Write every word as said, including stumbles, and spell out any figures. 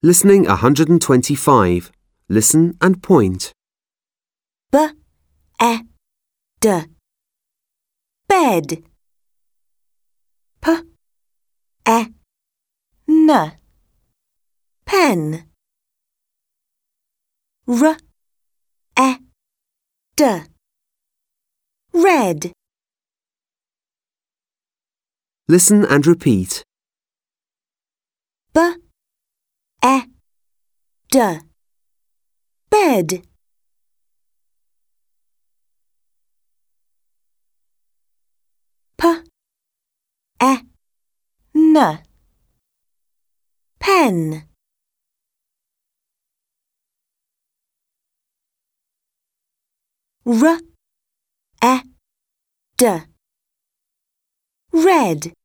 Listening one hundred twenty-five. Listen and point. B, e, d. Bed. P, e, n. Pen. R, e, d. Red. Listen and repeat. B, e, d. Bed. P, e, n. Pen. R, e, d. Red.